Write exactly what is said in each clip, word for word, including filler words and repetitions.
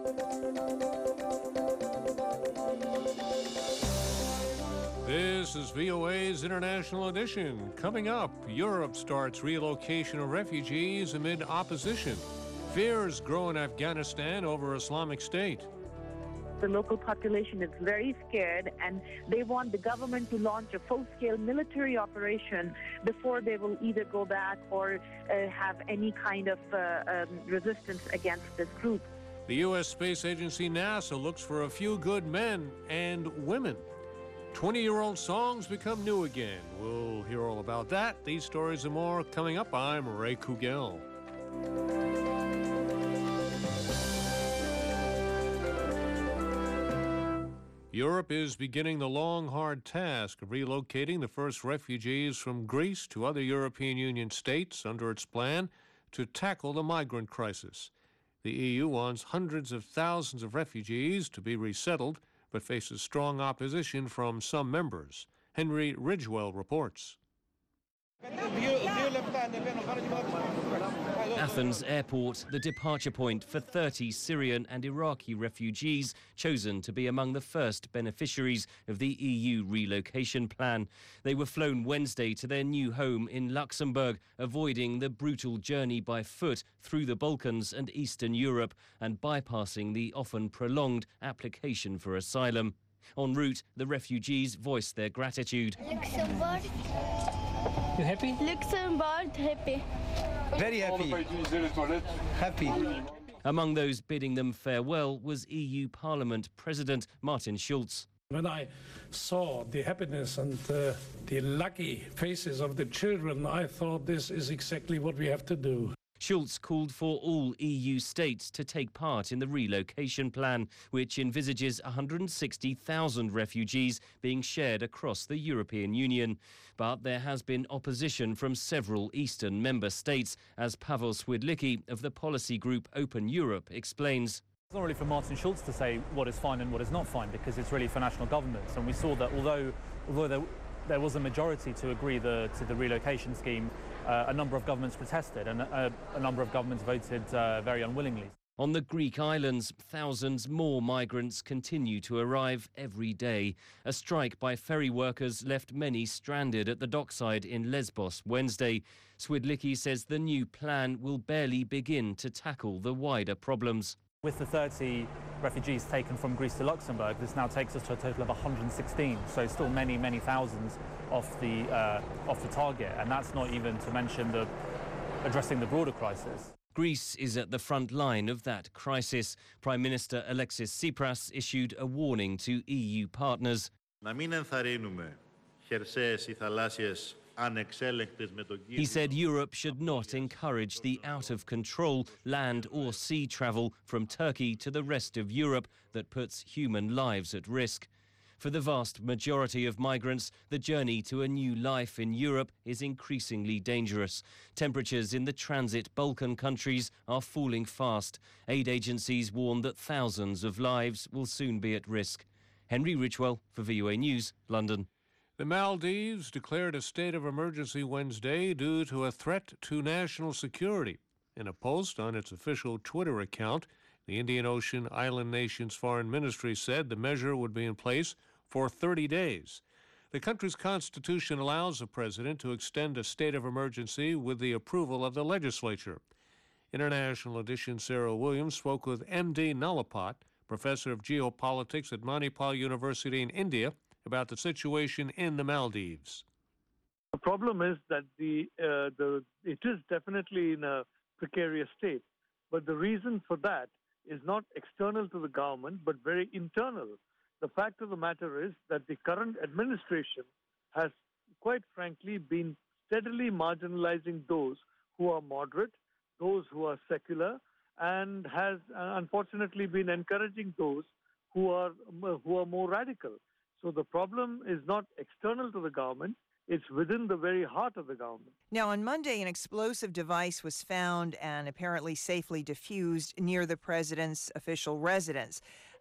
This is V O A's International Edition. Coming up, Europe starts relocation of refugees amid opposition. Fears grow in Afghanistan over Islamic State. The local population is very scared, and they want the government to launch a full-scale military operation before they will either go back or uh, have any kind of uh, um, resistance against this group. The U S Space Agency NASA looks for a few good men and women. twenty-year-old songs become new again. We'll hear all about that. These stories and more coming up. I'm Ray Kugel. Europe is beginning the long, hard task of relocating the first refugees from Greece to other European Union states under its plan to tackle the migrant crisis. The E U wants hundreds of thousands of refugees to be resettled, but faces strong opposition from some members. Henry Ridgewell reports. Athens Airport, the departure point for thirty Syrian and Iraqi refugees chosen to be among the first beneficiaries of the E U relocation plan. They were flown Wednesday to their new home in Luxembourg, avoiding the brutal journey by foot through the Balkans and Eastern Europe and bypassing the often prolonged application for asylum. En route, the refugees voiced their gratitude. Luxembourg. You happy? Luxembourg, happy. Very happy. Happy. Among those bidding them farewell was E U Parliament President Martin Schulz. When I saw the happiness and uh, the lucky faces of the children, I thought this is exactly what we have to do. Schulz called for all E U states to take part in the relocation plan, which envisages one hundred sixty thousand refugees being shared across the European Union. But there has been opposition from several eastern member states, as Pavel Swidlicki of the policy group Open Europe explains. It's not really for Martin Schulz to say what is fine and what is not fine, because it's really for national governments. And we saw that although, although there, there was a majority to agree the, to the relocation scheme, uh, a number of governments protested and a, a number of governments voted uh, very unwillingly. On the Greek islands, thousands more migrants continue to arrive every day. A strike by ferry workers left many stranded at the dockside in Lesbos Wednesday. Swidlicki says the new plan will barely begin to tackle the wider problems. With the thirty refugees taken from Greece to Luxembourg, this now takes us to a total of one hundred sixteen, so still many, many thousands off the, uh, off the target, and that's not even to mention the, addressing the broader crisis. Greece is at the front line of that crisis. Prime Minister Alexis Tsipras issued a warning to E U partners. He said Europe should not encourage the out-of-control land or sea travel from Turkey to the rest of Europe that puts human lives at risk. For the vast majority of migrants, the journey to a new life in Europe is increasingly dangerous. Temperatures in the transit Balkan countries are falling fast. Aid agencies warn that thousands of lives will soon be at risk. Henry Ridgewell for V O A News, London. The Maldives declared a state of emergency Wednesday due to a threat to national security. In a post on its official Twitter account, the Indian Ocean island nation's foreign ministry said the measure would be in place for thirty days. The country's constitution allows the president to extend a state of emergency with the approval of the legislature. International Edition Sarah Williams spoke with M D Nalapat, professor of geopolitics at Manipal University in India, about the situation in the Maldives. The problem is that the, uh, the it is definitely in a precarious state, but the reason for that is not external to the government, but very internal. The fact of the matter is that the current administration has, quite frankly, been steadily marginalizing those who are moderate, those who are secular, and has uh, unfortunately been encouraging those who are, who are more radical. So the problem is not external to the government, it's within the very heart of the government. Now, on Monday, an explosive device was found and apparently safely diffused near the president's official residence.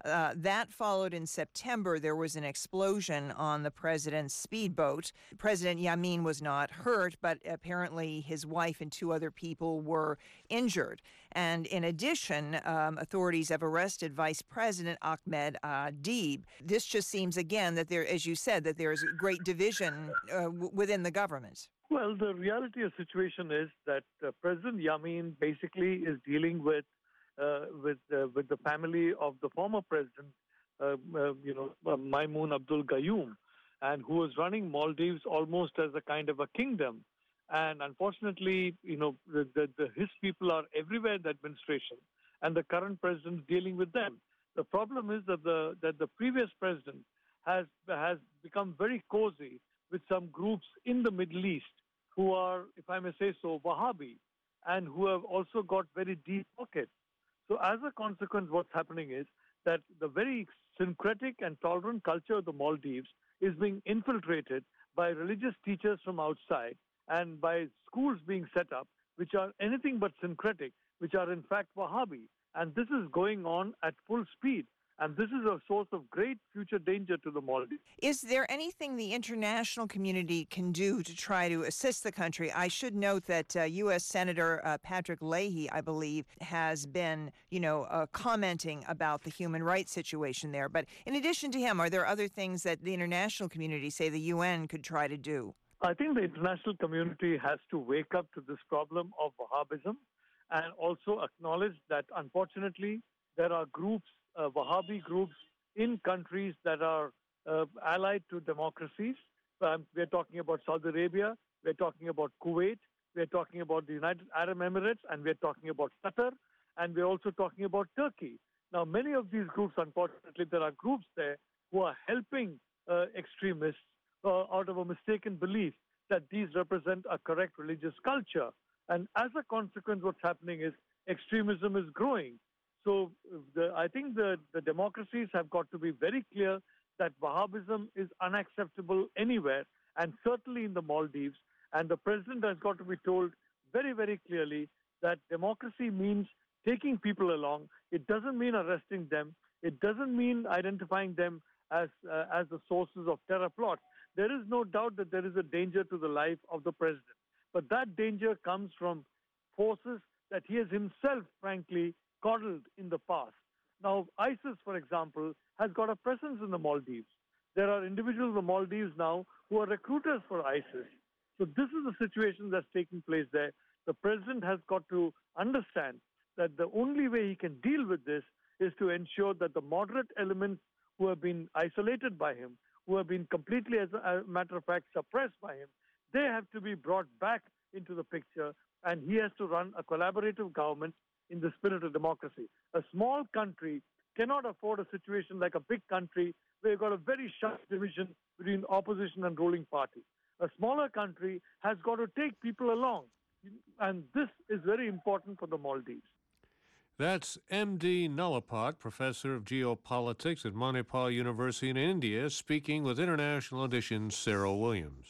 Uh, that followed in September. There was an explosion on the president's speedboat. President Yameen was not hurt, but apparently his wife and two other people were injured. And in addition, um, authorities have arrested Vice President Ahmed Adib. This just seems, again, that there, as you said, that there's great division uh, w- within the government. Well, the reality of the situation is that uh, President Yameen basically is dealing with uh, with uh, with the family of the former president, uh, uh, you know, uh, Maimun Abdul Gayoom, and who was running Maldives almost as a kind of a kingdom. And unfortunately, you know, the, the, the, his people are everywhere in the administration, and the current president is dealing with them. The problem is that the that the previous president has has become very cozy with some groups in the Middle East who are, if I may say so, Wahhabi, and who have also got very deep pockets. So as a consequence, what's happening is that the very syncretic and tolerant culture of the Maldives is being infiltrated by religious teachers from outside and by schools being set up, which are anything but syncretic, which are in fact Wahhabi. And this is going on at full speed. And this is a source of great future danger to the Maldives. Is there anything the international community can do to try to assist the country? I should note that uh, U S Senator uh, Patrick Leahy, I believe, has been, you know, uh, commenting about the human rights situation there. But in addition to him, are there other things that the international community, say the U N, could try to do? I think the international community has to wake up to this problem of Wahhabism and also acknowledge that, unfortunately, there are groups, Uh, Wahhabi groups in countries that are uh, allied to democracies. Um, we're talking about Saudi Arabia, we're talking about Kuwait, we're talking about the United Arab Emirates, and we're talking about Qatar, and we're also talking about Turkey. Now, many of these groups, unfortunately, there are groups there who are helping uh, extremists uh, out of a mistaken belief that these represent a correct religious culture. And as a consequence, what's happening is extremism is growing. So the, I think the, the democracies have got to be very clear that Wahhabism is unacceptable anywhere, and certainly in the Maldives. And the president has got to be told very, very clearly that democracy means taking people along. It doesn't mean arresting them. It doesn't mean identifying them as, uh, as the sources of terror plots. There is no doubt that there is a danger to the life of the president. But that danger comes from forces that he has himself, frankly, coddled in the past. Now, ISIS, for example, has got a presence in the Maldives. There are individuals in the Maldives now who are recruiters for ISIS. So this is the situation that's taking place there. The president has got to understand that the only way he can deal with this is to ensure that the moderate elements who have been isolated by him, who have been completely, as a matter of fact, suppressed by him, they have to be brought back into the picture, and he has to run a collaborative government in the spirit of democracy. A small country cannot afford a situation like a big country where you've got a very sharp division between opposition and ruling party. A smaller country has got to take people along, and this is very important for the Maldives. That's M D Nalapat, professor of geopolitics at Manipal University in India, speaking with International Edition's Sarah Williams.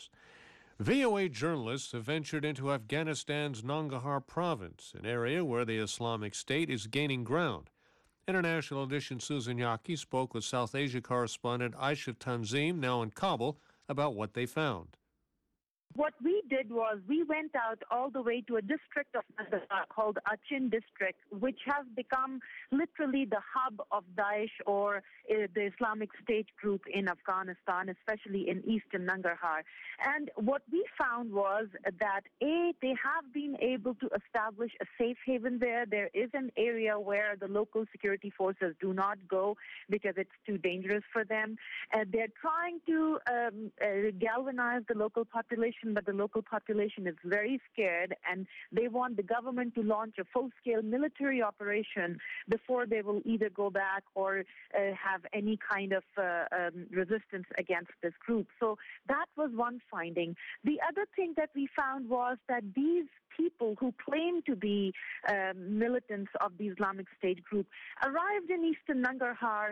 V O A journalists have ventured into Afghanistan's Nangarhar province, an area where the Islamic State is gaining ground. International Edition's Susan Yaki spoke with South Asia correspondent Aisha Tanzim, now in Kabul, about what they found. What we did was we went out all the way to a district of Nangarhar called Achin district, which has become literally the hub of Daesh or uh, the Islamic State group in Afghanistan, especially in eastern Nangarhar. And what we found was that, A, they have been able to establish a safe haven there. There is an area where the local security forces do not go because it's too dangerous for them. Uh, they're trying to um, uh, galvanize the local population, but the local population is very scared, and they want the government to launch a full-scale military operation before they will either go back or uh, have any kind of uh, um, resistance against this group. So that was one finding. The other thing that we found was that these people who claim to be um, militants of the Islamic State group arrived in eastern Nangarhar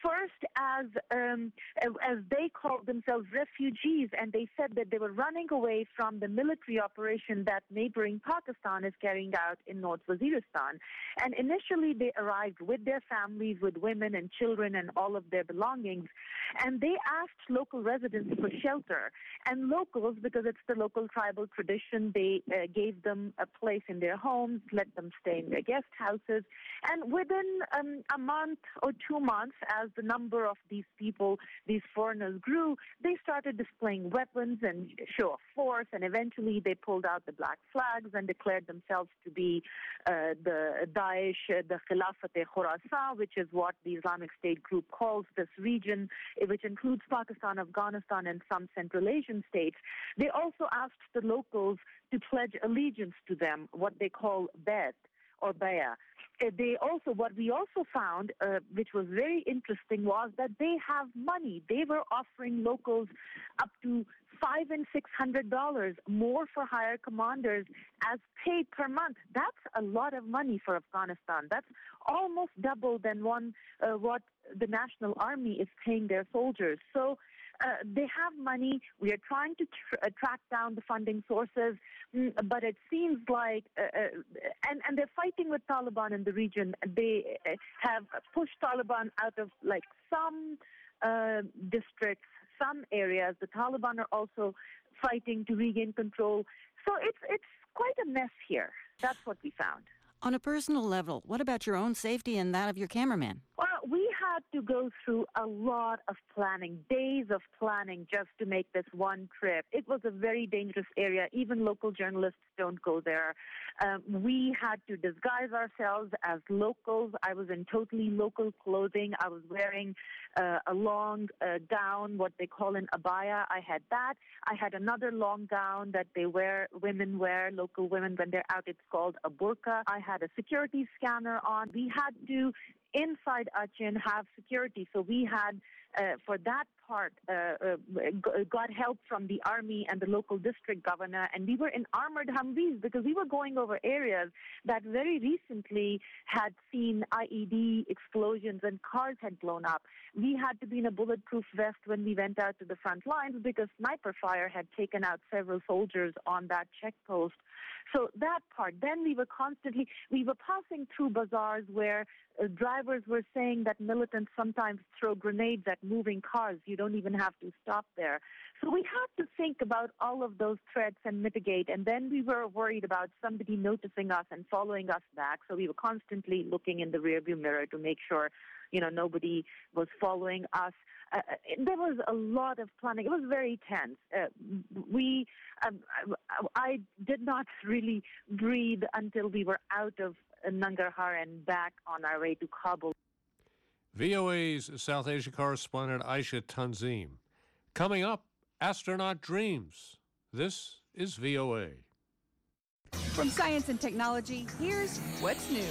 first as um, as they called themselves refugees, and they said that they were running away from the military operation that neighboring Pakistan is carrying out in North Waziristan. And initially they arrived with their families, with women and children and all of their belongings, and they asked local residents for shelter. And locals, because it's the local tribal tradition, they uh, gave them a place in their homes, let them stay in their guest houses. And within um, a month or two months, as the number of these people, these foreigners grew, they started displaying weapons and show of force, and eventually they pulled out the black flags and declared themselves to be uh, the Daesh, uh, the Khilafat-e-Khorasan, which is what the Islamic State group calls this region, which includes Pakistan, Afghanistan, and some Central Asian states. They also asked the locals to pledge allegiance to them, what they call Beth or Baya. They also, what we also found, uh, which was very interesting, was that they have money. They were offering locals up to five and six hundred dollars more for hire commanders as pay per month. That's a lot of money for Afghanistan. That's almost double than one uh, what the National Army is paying their soldiers. So uh, they have money. We are trying to tr- uh, track down the funding sources, mm, but it seems like, uh, uh, and, and they're fighting with Taliban in the region. They uh, have pushed Taliban out of like some uh, districts, some areas. The Taliban are also fighting to regain control. So it's it's quite a mess here. That's what we found. On a personal level, what about your own safety and that of your cameraman? Well, we had to go through a lot of planning, days of planning just to make this one trip. It was a very dangerous area. Even local journalists don't go there. Um, we had to disguise ourselves as locals. I was in totally local clothing. I was wearing uh, a long uh, gown, what they call an abaya. I had that. I had another long gown that they wear, women wear, local women when they're out. It's called a burqa. I had a security scanner on. We had to, inside Achin, have security. So we had, uh, for that part, uh, uh, got help from the army and the local district governor. And we were in armored Humvees because we were going over areas that very recently had seen I E D explosions and cars had blown up. We had to be in a bulletproof vest when we went out to the front lines because sniper fire had taken out several soldiers on that check post. So that part. Then we were constantly, we were passing through bazaars where uh, drivers were saying that militants sometimes throw grenades at moving cars. You don't even have to stop there. So we had to think about all of those threats and mitigate. And then we were worried about somebody noticing us and following us back. So we were constantly looking in the rearview mirror to make sure, you know, nobody was following us. Uh, there was a lot of planning. It was very tense. Uh, we, um, I did not really breathe until we were out of Nangarhar and back on our way to Kabul. V O A's South Asia correspondent Aisha Tanzim. Coming up, astronaut dreams. This is V O A. From Science and Technology, here's What's New.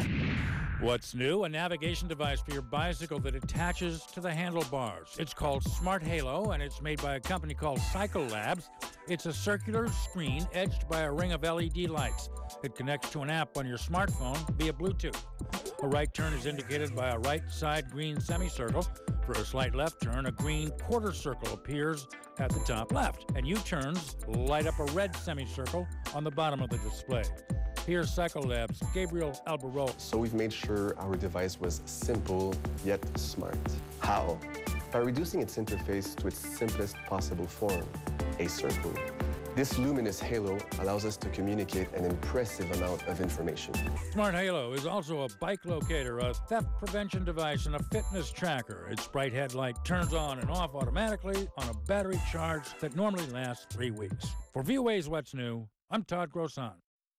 What's new? A navigation device for your bicycle that attaches to the handlebars. It's called Smart Halo, and it's made by a company called Cycle Labs. It's a circular screen edged by a ring of L E D lights. It connects to an app on your smartphone via Bluetooth. A right turn is indicated by a right side green semicircle. For a slight left turn, a green quarter circle appears at the top left, and U-turns light up a red semicircle on the bottom of the display. Here's Cycle Labs' Gabriel Albarola. So we've made sure our device was simple yet smart. How? By reducing its interface to its simplest possible form, a circle. This luminous halo allows us to communicate an impressive amount of information. Smart Halo is also a bike locator, a theft prevention device, and a fitness tracker. Its bright headlight turns on and off automatically on a battery charge that normally lasts three weeks. For V O A's What's New, I'm Todd Grosson.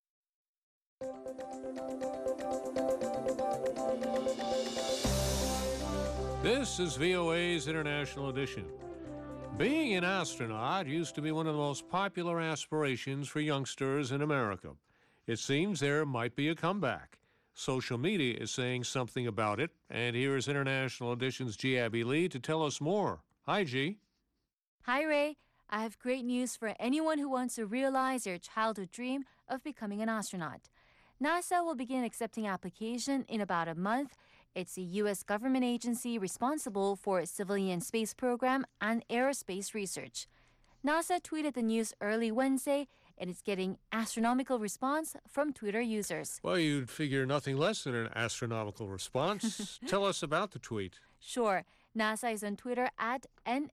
This is V O A's International Edition. Being an astronaut used to be one of the most popular aspirations for youngsters in America. It seems there might be a comeback. Social media is saying something about it, and here is International Edition's G. Abby Lee to tell us more. Hi, G. Hi, Ray. I have great news for anyone who wants to realize their childhood dream of becoming an astronaut. NASA will begin accepting applications in about a month. It's a U S government agency responsible for civilian space program and aerospace research. NASA tweeted the news early Wednesday, and it's getting astronomical response from Twitter users. Well, you'd figure nothing less than an astronomical response. Tell us about the tweet. Sure. NASA is on Twitter at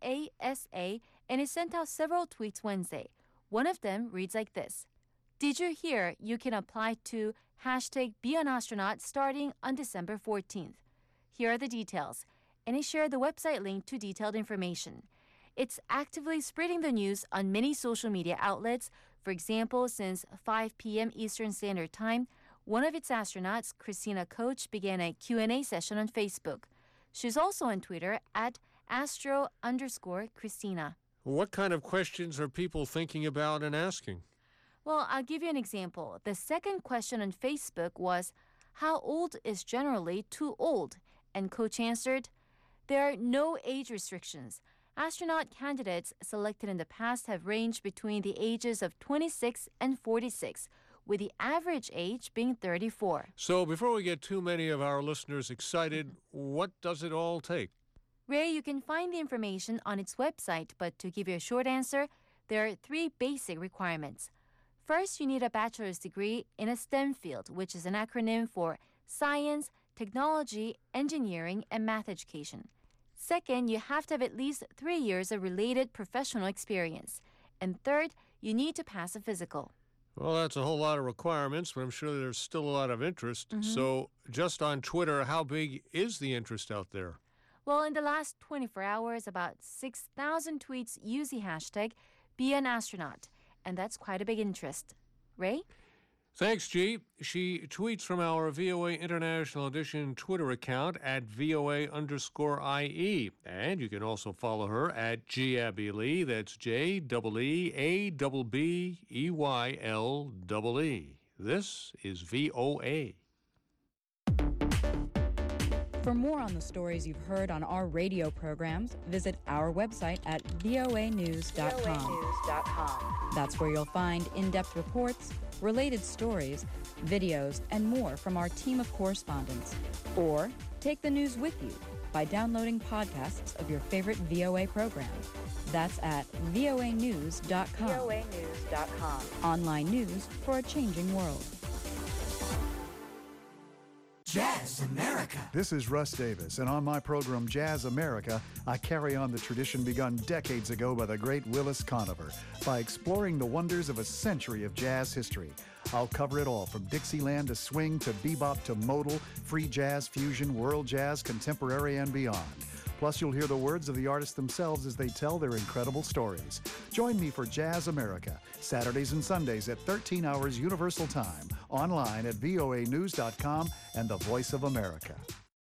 NASA, and it sent out several tweets Wednesday. One of them reads like this. Did you hear you can apply to hashtag Be an Astronaut starting on December fourteenth? Here are the details. And it shared the website link to detailed information. It's actively spreading the news on many social media outlets. For example, since five p.m. Eastern Standard Time, one of its astronauts, Christina Koch, began a Q and A session on Facebook. She's also on Twitter at astro underscore Christina. What kind of questions are people thinking about and asking? Well, I'll give you an example. The second question on Facebook was, how old is generally too old? And Coach answered, there are no age restrictions. Astronaut candidates selected in the past have ranged between the ages of twenty-six and forty-six, with the average age being thirty-four. So before we get too many of our listeners excited, what does it all take? Ray, you can find the information on its website, but to give you a short answer, there are three basic requirements. First, you need a bachelor's degree in a STEM field, which is an acronym for Science, Technology, Engineering, and Math Education. Second, you have to have at least three years of related professional experience. And third, you need to pass a physical. Well, that's a whole lot of requirements, but I'm sure there's still a lot of interest. Mm-hmm. So just on Twitter, how big is the interest out there? Well, in the last twenty-four hours, about six thousand tweets use the hashtag Be an Astronaut. And that's quite a big interest. Ray? Thanks, G. She tweets from our V O A International Edition Twitter account at VOA underscore IE. And you can also follow her at G Abby Lee. That's J E E A B B E Y L E E. This is V O A. For more on the stories you've heard on our radio programs, visit our website at V O A news dot com. That's where you'll find in-depth reports, related stories, videos, and more from our team of correspondents. Or take the news with you by downloading podcasts of your favorite V O A program. That's at V O A news dot com. V O A news dot com. Online news for a changing world. Jazz America. This is Russ Davis, and on my program Jazz America, I carry on the tradition begun decades ago by the great Willis Conover by exploring the wonders of a century of jazz history. I'll cover it all from Dixieland to swing to bebop to modal, free jazz, fusion, world jazz, contemporary, and beyond. Plus, you'll hear the words of the artists themselves as they tell their incredible stories. Join me for Jazz America, Saturdays and Sundays at thirteen hours Universal Time, online at V O A news dot com and the Voice of America.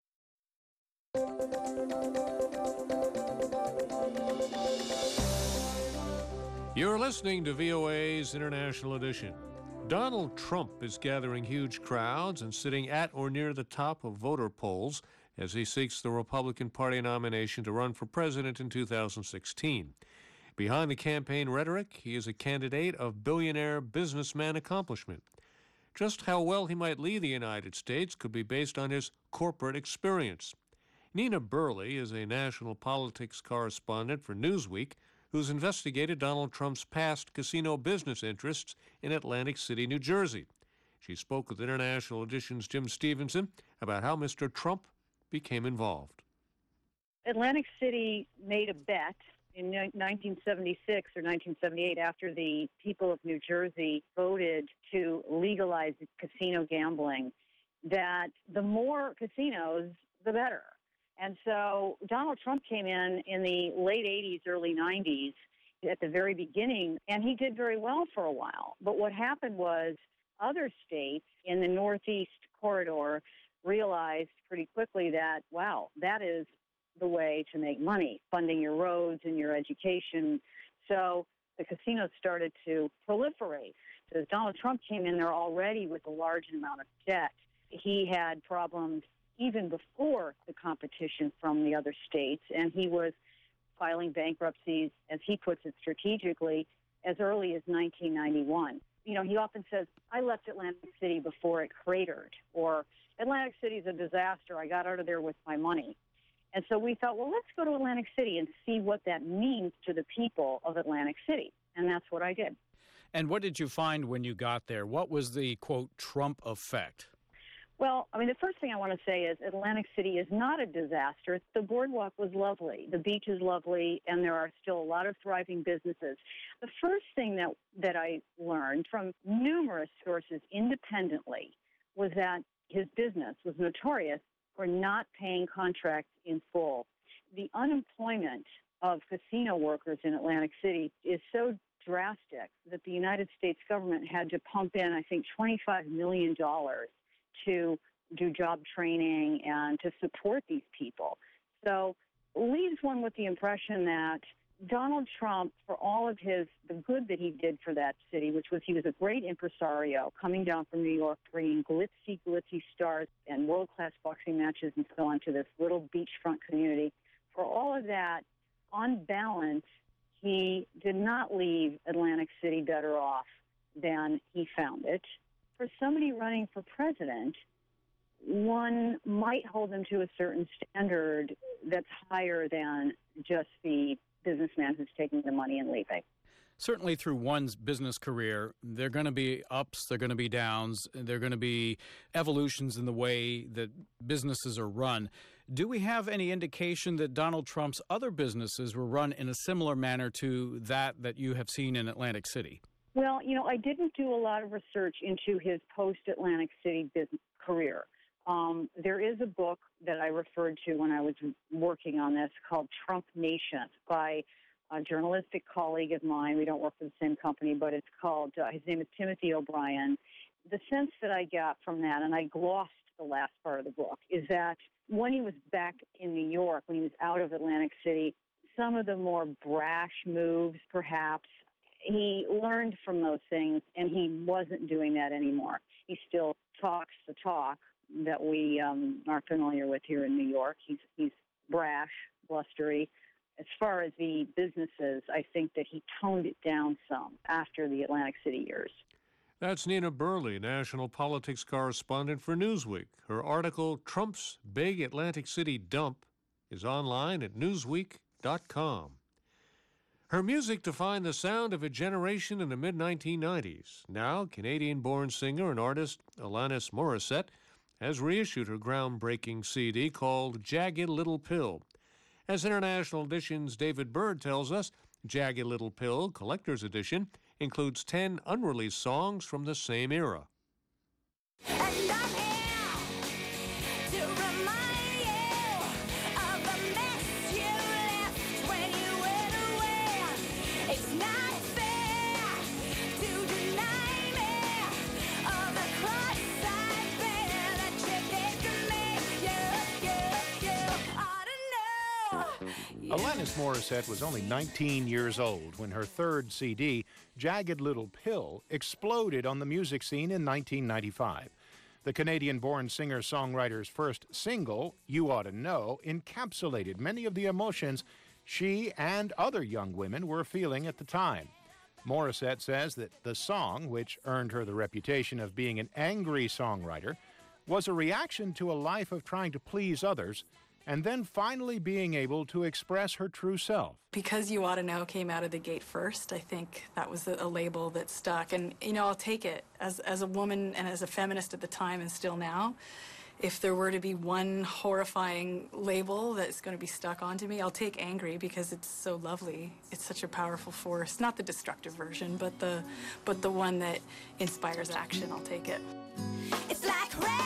You're listening to V O A's International Edition. Donald Trump is gathering huge crowds and sitting at or near the top of voter polls as he seeks the Republican Party nomination to run for president in two thousand sixteen. Behind the campaign rhetoric, he is a candidate of billionaire businessman accomplishment. Just how well he might lead the United States could be based on his corporate experience. Nina Burley is a national politics correspondent for Newsweek who's investigated Donald Trump's past casino business interests in Atlantic City, New Jersey. She spoke with International Edition's Jim Stevenson about how Mister Trump became involved. Atlantic City made a bet in nineteen seventy-six or nineteen seventy-eight after the people of New Jersey voted to legalize casino gambling that the more casinos, the better. And so Donald Trump came in in the late eighties, early nineties, at the very beginning, and he did very well for a while. But what happened was other states in the Northeast corridor realized pretty quickly that, wow, that is the way to make money, funding your roads and your education. So the casinos started to proliferate. So as Donald Trump came in there already with a large amount of debt, he had problems even before the competition from the other states, and he was filing bankruptcies, as he puts it strategically, as early as nineteen ninety-one. You know, he often says, I left Atlantic City before it cratered, or Atlantic City's a disaster. I got out of there with my money. And so we thought, well, let's go to Atlantic City and see what that means to the people of Atlantic City. And that's what I did. And what did you find when you got there? What was the, quote, Trump effect? Well, I mean, the first thing I want to say is Atlantic City is not a disaster. The boardwalk was lovely. The beach is lovely, and there are still a lot of thriving businesses. The first thing that, that I learned from numerous sources independently was that his business was notorious for not paying contracts in full. The unemployment of casino workers in Atlantic City is so drastic that the United States government had to pump in, I think, twenty-five million dollars to do job training and to support these people. So it leaves one with the impression that Donald Trump, for all of his, the good that he did for that city, which was he was a great impresario coming down from New York, bringing glitzy, glitzy stars and world-class boxing matches and so on to this little beachfront community. For all of that, on balance, he did not leave Atlantic City better off than he found it. For somebody running for president, one might hold them to a certain standard that's higher than just the businessman who's taking the money and leaving. Certainly through one's business career, there are going to be ups, there are going to be downs, there are going to be evolutions in the way that businesses are run. Do we have any indication that Donald Trump's other businesses were run in a similar manner to that that you have seen in Atlantic City? Well, you know, I didn't do a lot of research into his post-Atlantic City business career. Um, there is a book that I referred to when I was working on this called Trump Nation by a journalistic colleague of mine. We don't work for the same company, but it's called, uh, his name is Timothy O'Brien. The sense that I got from that, and I glossed the last part of the book, is that when he was back in New York, when he was out of Atlantic City, some of the more brash moves, perhaps, he learned from those things, and he wasn't doing that anymore. He still talks the talk that we um, are familiar with here in New York. He's, he's brash, blustery. As far as the businesses, I think that he toned it down some after the Atlantic City years. That's Nina Burley, national politics correspondent for Newsweek. Her article, Trump's Big Atlantic City Dump, is online at newsweek dot com. Her music defined the sound of a generation in the mid nineteen nineties. Now, Canadian-born singer and artist Alanis Morissette has reissued her groundbreaking C D called Jagged Little Pill. As International Edition's David Bird tells us, Jagged Little Pill, Collector's Edition, includes ten unreleased songs from the same era. And I'm here to remind you of the mess you left when you went away. It's not fair to deny me of the cross I bear that you did to me. You, you, you ought to know. Alanis Morissette was only nineteen years old when her third C D, Jagged Little Pill, exploded on the music scene in nineteen ninety-five. The Canadian-born singer-songwriter's first single, You Ought to Know, encapsulated many of the emotions she and other young women were feeling at the time. Morissette says that the song, which earned her the reputation of being an angry songwriter, was a reaction to a life of trying to please others and then finally being able to express her true self. Because You Ought to Know came out of the gate first, I think that was a label that stuck. And, you know, I'll take it. As, as a woman and as a feminist at the time and still now, if there were to be one horrifying label that's going to be stuck onto me, I'll take angry because it's so lovely. It's such a powerful force. Not the destructive version, but the, but the one that inspires action. I'll take it. It's like rain.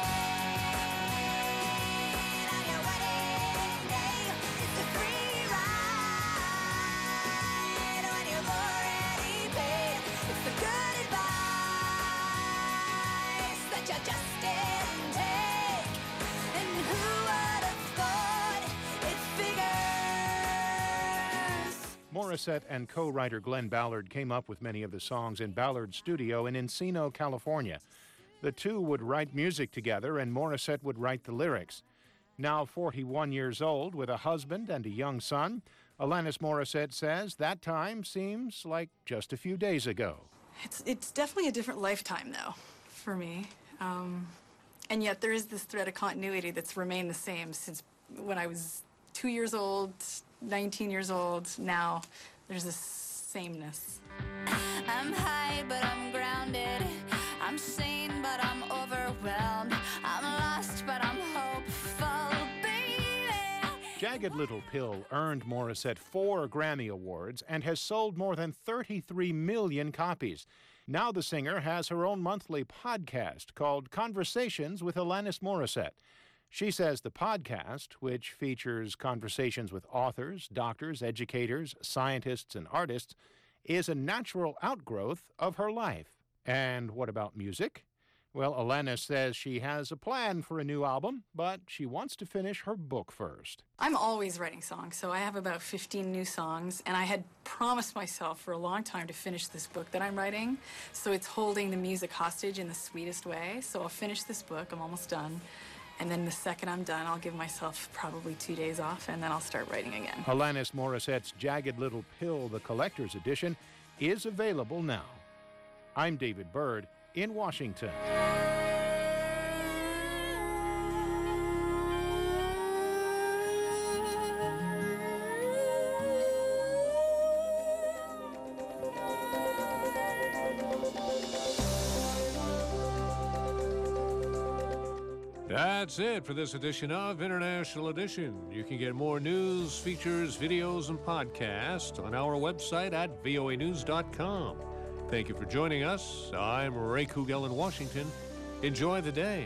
Morissette and co-writer Glenn Ballard came up with many of the songs in Ballard's studio in Encino, California. The two would write music together, and Morissette would write the lyrics. Now forty-one years old, with a husband and a young son, Alanis Morissette says that time seems like just a few days ago. It's, it's definitely a different lifetime, though, for me. Um, And yet there is this thread of continuity that's remained the same since when I was two years old, nineteen years old. Now there's this sameness. I'm high, but I'm grounded. I'm sane, but I'm overwhelmed. I'm lost, but I'm hopeful, baby. Jagged Little Pill earned Morissette four Grammy Awards and has sold more than thirty-three million copies. Now the singer has her own monthly podcast called Conversations with Alanis Morissette. She says the podcast, which features conversations with authors, doctors, educators, scientists, and artists, is a natural outgrowth of her life. And what about music? Well, Alanis says she has a plan for a new album, but she wants to finish her book first. I'm always writing songs, so I have about fifteen new songs, and I had promised myself for a long time to finish this book that I'm writing, so it's holding the music hostage in the sweetest way. So I'll finish this book, I'm almost done, and then the second I'm done, I'll give myself probably two days off, and then I'll start writing again. Alanis Morissette's Jagged Little Pill, the Collector's Edition, is available now. I'm David Byrd in Washington. That's it for this edition of International Edition. You can get more news, features, videos, and podcasts on our website at V O A news dot com. Thank you for joining us. I'm Ray Kugel in Washington. Enjoy the day.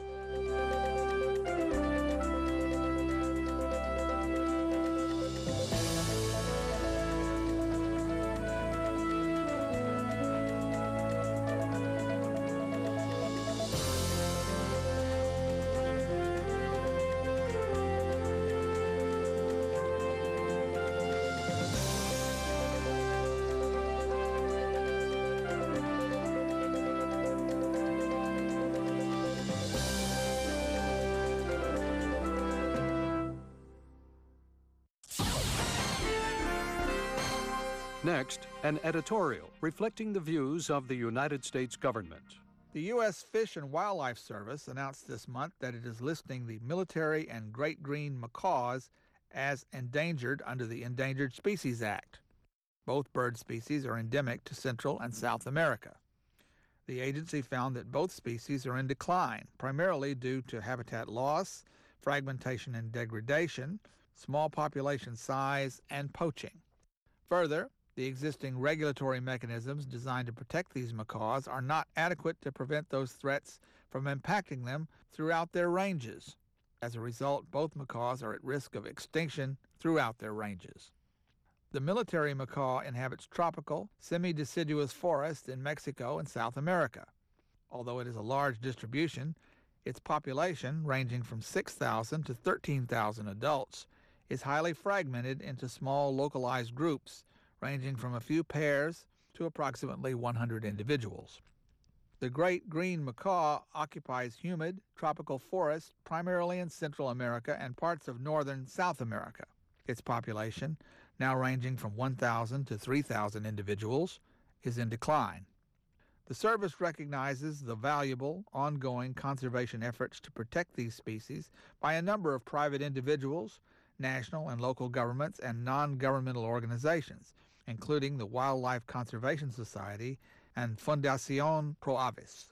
Next, an editorial reflecting the views of the United States government. The U S Fish and Wildlife Service announced this month that it is listing the military and great green macaws as endangered under the Endangered Species Act. Both bird species are endemic to Central and South America. The agency found that both species are in decline, primarily due to habitat loss, fragmentation and degradation, small population size, and poaching. Further, the existing regulatory mechanisms designed to protect these macaws are not adequate to prevent those threats from impacting them throughout their ranges. As a result, both macaws are at risk of extinction throughout their ranges. The military macaw inhabits tropical, semi-deciduous forests in Mexico and South America. Although it is a large distribution, its population, ranging from six thousand to thirteen thousand adults, is highly fragmented into small localized groups, ranging from a few pairs to approximately one hundred individuals. The great green macaw occupies humid, tropical forests primarily in Central America and parts of northern South America. Its population, now ranging from one thousand to three thousand individuals, is in decline. The service recognizes the valuable, ongoing conservation efforts to protect these species by a number of private individuals, national and local governments, and non-governmental organizations, including the Wildlife Conservation Society and Fundación Pro Aves.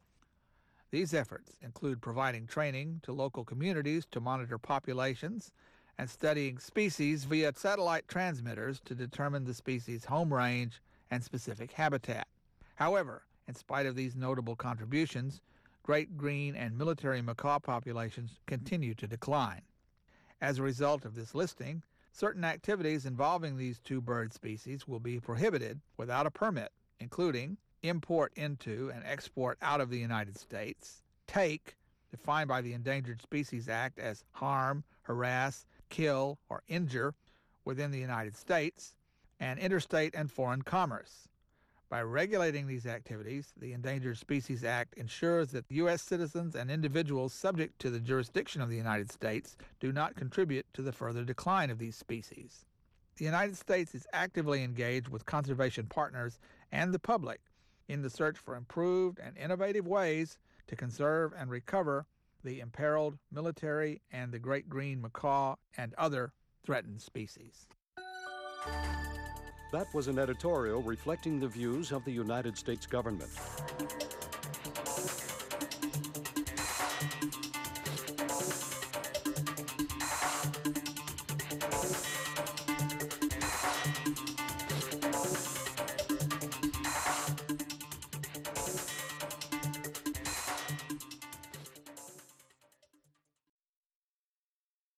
These efforts include providing training to local communities to monitor populations and studying species via satellite transmitters to determine the species' home range and specific habitat. However, in spite of these notable contributions, great green and military macaw populations continue to decline. As a result of this listing, certain activities involving these two bird species will be prohibited without a permit, including import into and export out of the United States, take, defined by the Endangered Species Act as harm, harass, kill, or injure within the United States, and interstate and foreign commerce. By regulating these activities, the Endangered Species Act ensures that U S citizens and individuals subject to the jurisdiction of the United States do not contribute to the further decline of these species. The United States is actively engaged with conservation partners and the public in the search for improved and innovative ways to conserve and recover the imperiled military and the great green macaw and other threatened species. That was an editorial reflecting the views of the United States government.